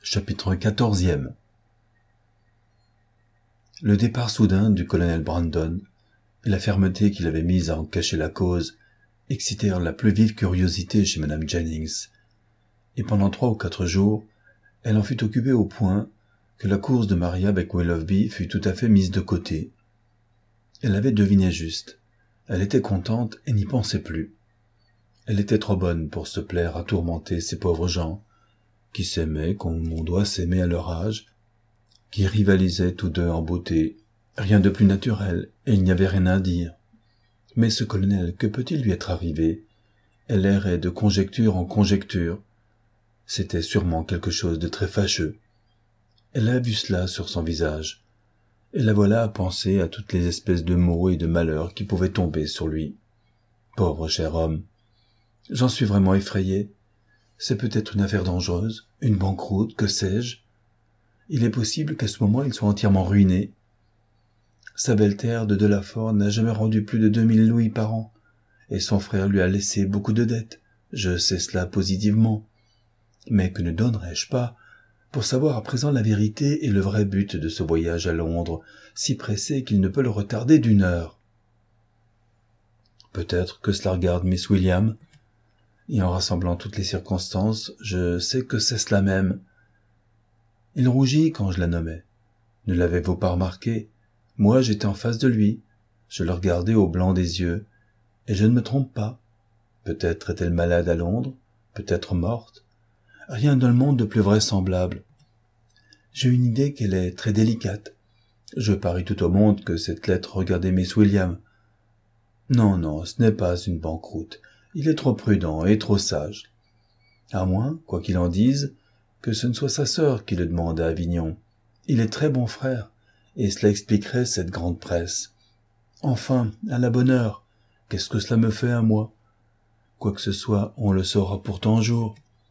Chapitre 14e. Le départ soudain du colonel Brandon et la fermeté qu'il avait mise à en cacher la cause excitèrent la plus vive curiosité chez Madame Jennings, et pendant 3 ou 4 jours, elle en fut occupée au point que la course de Maria avec Willoughby fut tout à fait mise de côté. Elle avait deviné juste, elle était contente et n'y pensait plus. Elle était trop bonne pour se plaire à tourmenter ces pauvres gens, qui s'aimaient comme on doit s'aimer à leur âge, qui rivalisaient tous deux en beauté, rien de plus naturel, et il n'y avait rien à dire. Mais ce colonel, que peut-il lui être arrivé? Elle errait de conjecture en conjecture. C'était sûrement quelque chose de très fâcheux. Elle a vu cela sur son visage, et la voilà à penser à toutes les espèces de maux et de malheurs qui pouvaient tomber sur lui. Pauvre cher homme! J'en suis vraiment effrayé. C'est peut-être une affaire dangereuse, une banqueroute, que sais-je. Il est possible qu'à ce moment il soit entièrement ruiné. Sa belle terre de Delaford n'a jamais rendu plus de 2000 louis par an, et son frère lui a laissé beaucoup de dettes, je sais cela positivement. Mais que ne donnerais-je pas pour savoir à présent la vérité et le vrai but de ce voyage à Londres, si pressé qu'il ne peut le retarder d'1 heure. Peut-être que cela regarde Miss William, et en rassemblant toutes les circonstances, je sais que c'est cela même. Il rougit quand je la nommais. Ne l'avez-vous pas remarqué? Moi, j'étais en face de lui. Je le regardais au blanc des yeux. Et je ne me trompe pas. Peut-être est-elle malade à Londres, peut-être morte. Rien dans le monde de plus vraisemblable. J'ai une idée qu'elle est très délicate. Je parie tout au monde que cette lettre regardait Miss William. Non, ce n'est pas une banqueroute. Il est trop prudent et trop sage. À moins, quoi qu'il en dise, que ce ne soit sa sœur qui le demande à Avignon. Il est très bon frère, et cela expliquerait cette grande presse. Enfin, à la bonne heure, qu'est-ce que cela me fait à moi? Quoi que ce soit, on le saura pourtant un jour.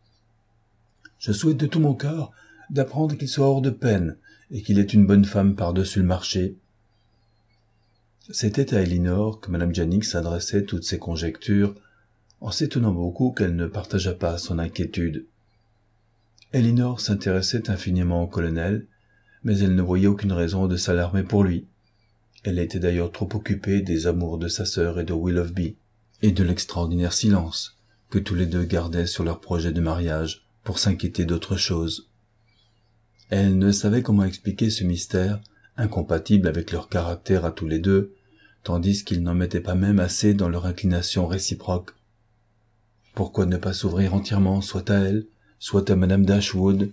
Je souhaite de tout mon cœur d'apprendre qu'il soit hors de peine, et qu'il est une bonne femme par-dessus le marché. C'était à Elinor que Madame Jennings adressait toutes ses conjectures, en s'étonnant beaucoup qu'elle ne partageât pas son inquiétude. Elinor s'intéressait infiniment au colonel, mais elle ne voyait aucune raison de s'alarmer pour lui. Elle était d'ailleurs trop occupée des amours de sa sœur et de Willoughby, et de l'extraordinaire silence que tous les deux gardaient sur leur projet de mariage pour s'inquiéter d'autre chose. Elle ne savait comment expliquer ce mystère, incompatible avec leur caractère à tous les deux, tandis qu'ils n'en mettaient pas même assez dans leur inclination réciproque. Pourquoi ne pas s'ouvrir entièrement, soit à elle, soit à Madame Dashwood?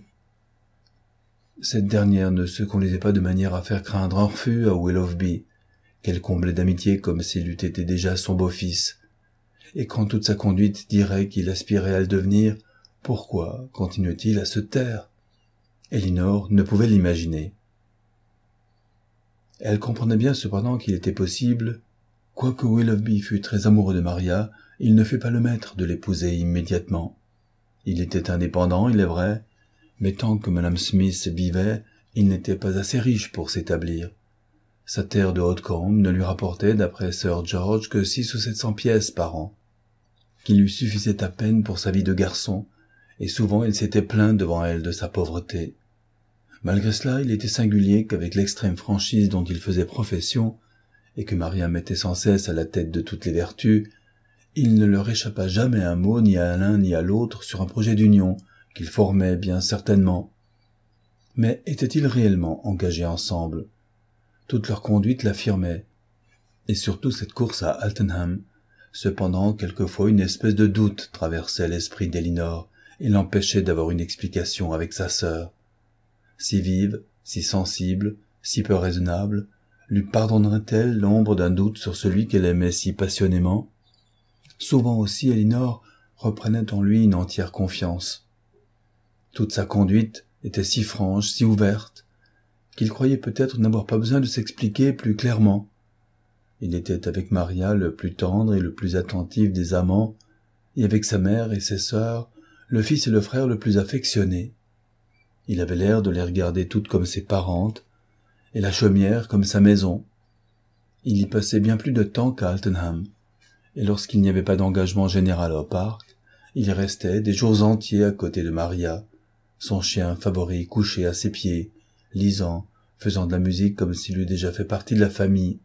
Cette dernière ne se conduisait pas de manière à faire craindre un refus à Willoughby, qu'elle comblait d'amitié comme s'il eût été déjà son beau-fils. Et quand toute sa conduite dirait qu'il aspirait à le devenir, pourquoi continuait-il à se taire? Elinor ne pouvait l'imaginer. Elle comprenait bien cependant qu'il était possible, quoique Willoughby fût très amoureux de Maria, il ne fut pas le maître de l'épouser immédiatement. Il était indépendant, il est vrai, mais tant que Madame Smith vivait, il n'était pas assez riche pour s'établir. Sa terre de Haute-Combe ne lui rapportait, d'après Sir George, que 600 ou 700 pièces par an, qui lui suffisaient à peine pour sa vie de garçon, et souvent il s'était plaint devant elle de sa pauvreté. Malgré cela, il était singulier qu'avec l'extrême franchise dont il faisait profession, et que Maria mettait sans cesse à la tête de toutes les vertus, il ne leur échappa jamais un mot ni à l'un ni à l'autre sur un projet d'union qu'ils formaient bien certainement. Mais étaient-ils réellement engagés ensemble? Toute leur conduite l'affirmait, et surtout cette course à Altenham. Cependant, quelquefois une espèce de doute traversait l'esprit d'Elinor et l'empêchait d'avoir une explication avec sa sœur. Si vive, si sensible, si peu raisonnable, lui pardonnerait-elle l'ombre d'un doute sur celui qu'elle aimait si passionnément? Souvent aussi Elinor reprenait en lui une entière confiance. Toute sa conduite était si franche, si ouverte, qu'il croyait peut-être n'avoir pas besoin de s'expliquer plus clairement. Il était avec Maria le plus tendre et le plus attentif des amants, et avec sa mère et ses sœurs, le fils et le frère le plus affectionné. Il avait l'air de les regarder toutes comme ses parentes, et la chaumière comme sa maison. Il y passait bien plus de temps qu'à Altenham, et lorsqu'il n'y avait pas d'engagement général au parc, il restait des jours entiers à côté de Maria, son chien favori couché à ses pieds, lisant, faisant de la musique comme s'il eût déjà fait partie de la famille.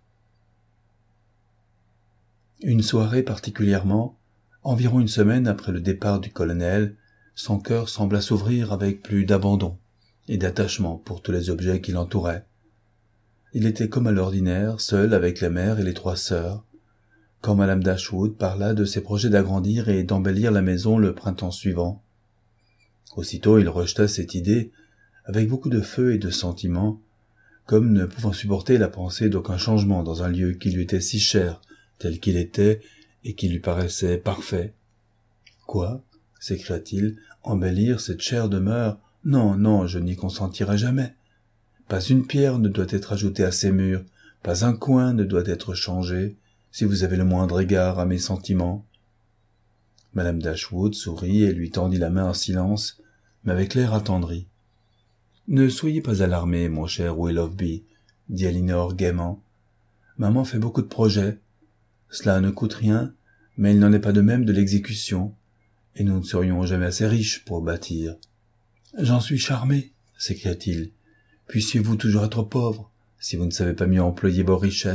Une soirée particulièrement, environ une semaine après le départ du colonel, son cœur sembla s'ouvrir avec plus d'abandon et d'attachement pour tous les objets qui l'entouraient. Il était comme à l'ordinaire, seul avec la mère et les 3 sœurs, quand madame Dashwood parla de ses projets d'agrandir et d'embellir la maison le printemps suivant. Aussitôt il rejeta cette idée avec beaucoup de feu et de sentiment, comme ne pouvant supporter la pensée d'aucun changement dans un lieu qui lui était si cher, tel qu'il était, et qui lui paraissait parfait. « Quoi » s'écria-t-il, « embellir cette chère demeure ? Non, non, je n'y consentirai jamais. Pas une pierre ne doit être ajoutée à ces murs, pas un coin ne doit être changé, si vous avez le moindre égard à mes sentiments. » Madame Dashwood sourit et lui tendit la main en silence, mais avec l'air attendri. « Ne soyez pas alarmé, mon cher Willoughby, » dit Elinor gaiement. « Maman fait beaucoup de projets. Cela ne coûte rien, mais il n'en est pas de même de l'exécution, et nous ne serions jamais assez riches pour bâtir. »« J'en suis charmé, » s'écria-t-il. « Puissiez-vous toujours être pauvre, si vous ne savez pas mieux employer vos richesses. »«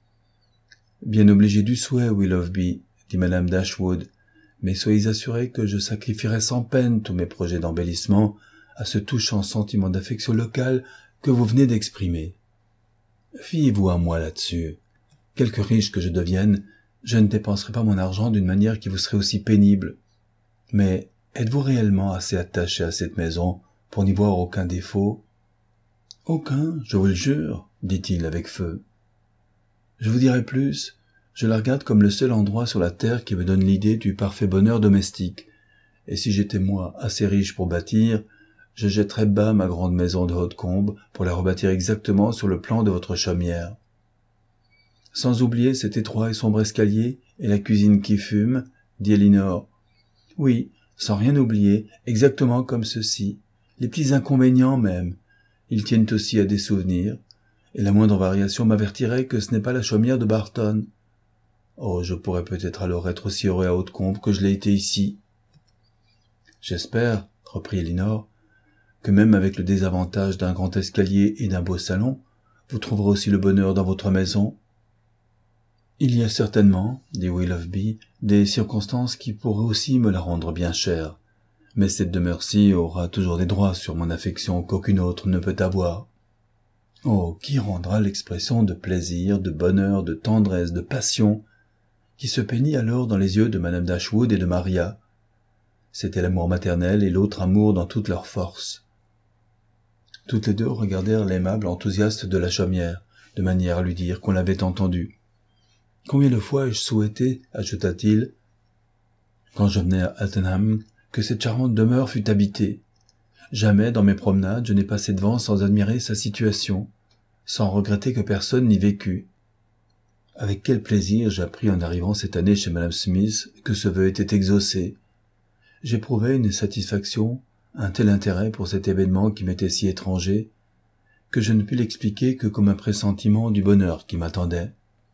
Bien obligé du souhait, Willoughby, » dit madame Dashwood, « mais soyez assuré que je sacrifierai sans peine tous mes projets d'embellissement à ce touchant sentiment d'affection locale que vous venez d'exprimer. Fiez-vous à moi là-dessus. Quelque riche que je devienne, je ne dépenserai pas mon argent d'une manière qui vous serait aussi pénible. Mais êtes-vous réellement assez attaché à cette maison pour n'y voir aucun défaut ? » ?»« Aucun, je vous le jure, » dit-il avec feu. « Je vous dirai plus, je la regarde comme le seul endroit sur la terre qui me donne l'idée du parfait bonheur domestique, et si j'étais moi assez riche pour bâtir, je jetterais bas ma grande maison de Hautecombe pour la rebâtir exactement sur le plan de votre chaumière. Sans oublier cet étroit et sombre escalier et la cuisine qui fume, dit Elinor. Oui, sans rien oublier, exactement comme ceci, les petits inconvénients même. Ils tiennent aussi à des souvenirs, et la moindre variation m'avertirait que ce n'est pas la chaumière de Barton. Oh, je pourrais peut-être alors être aussi heureux à Hautecombe que je l'ai été ici. J'espère, reprit Elinor, que même avec le désavantage d'un grand escalier et d'un beau salon, vous trouverez aussi le bonheur dans votre maison. Il y a certainement, dit Willoughby, des circonstances qui pourraient aussi me la rendre bien chère, mais cette demeure-ci aura toujours des droits sur mon affection qu'aucune autre ne peut avoir. Oh, qui rendra l'expression de plaisir, de bonheur, de tendresse, de passion, qui se peignit alors dans les yeux de madame Dashwood et de Maria. C'était l'amour maternel et l'autre amour dans toute leur force. Toutes les deux regardèrent l'aimable enthousiaste de la chaumière, de manière à lui dire qu'on l'avait entendu. « Combien de fois ai-je souhaité, ajouta-t-il, quand je venais à Altenham, que cette charmante demeure fût habitée. Jamais dans mes promenades je n'ai passé devant sans admirer sa situation, sans regretter que personne n'y vécût. Avec quel plaisir j'appris en arrivant cette année chez madame Smith que ce vœu était exaucé. J'éprouvais une satisfaction, un tel intérêt pour cet événement qui m'était si étranger, que je ne pus l'expliquer que comme un pressentiment du bonheur qui m'attendait.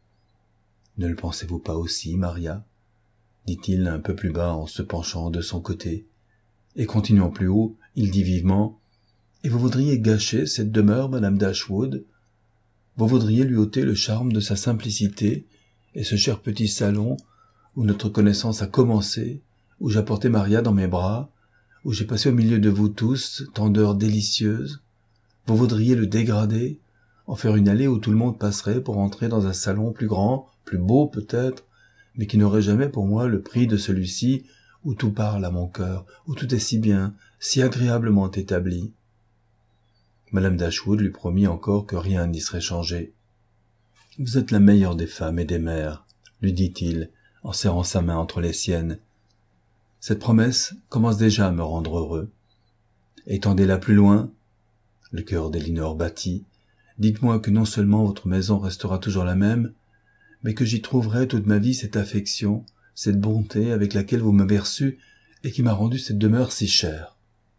« Ne le pensez-vous pas aussi, Maria ?» dit-il un peu plus bas en se penchant de son côté. Et continuant plus haut, il dit vivement, « Et vous voudriez gâcher cette demeure, madame Dashwood ? Vous voudriez lui ôter le charme de sa simplicité et ce cher petit salon où notre connaissance a commencé, où j'apportais Maria dans mes bras, où j'ai passé au milieu de vous tous tant d'heures délicieuses. Vous voudriez le dégrader, en faire une allée où tout le monde passerait pour entrer dans un salon plus grand, plus beau peut-être, mais qui n'aurait jamais pour moi le prix de celui-ci où tout parle à mon cœur, où tout est si bien, si agréablement établi. » Madame Dashwood lui promit encore que rien n'y serait changé. « Vous êtes la meilleure des femmes et des mères, » lui dit-il, en serrant sa main entre les siennes. « Cette promesse commence déjà à me rendre heureux. Étendez-la plus loin. » Le cœur d'Elinor battit. « Dites-moi que non seulement votre maison restera toujours la même, mais que j'y trouverai toute ma vie cette affection, cette bonté avec laquelle vous m'avez reçu et qui m'a rendu cette demeure si chère. »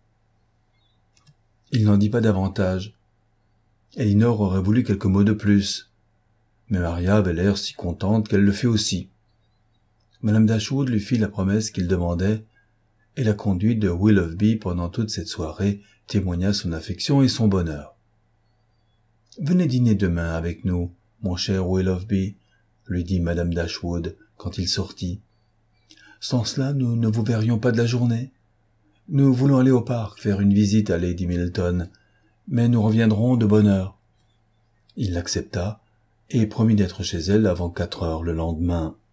Il n'en dit pas davantage. Elinor aurait voulu quelques mots de plus, mais Maria avait l'air si contente qu'elle le fit aussi. Madame Dashwood lui fit la promesse qu'il demandait, et la conduite de Willoughby pendant toute cette soirée témoigna son affection et son bonheur. « Venez dîner demain avec nous, mon cher Willoughby, lui dit madame Dashwood quand il sortit. Sans cela, nous ne vous verrions pas de la journée. Nous voulons aller au parc faire une visite à Lady Milton, mais nous reviendrons de bonne heure. » Il l'accepta et promit d'être chez elle avant 4 heures le lendemain.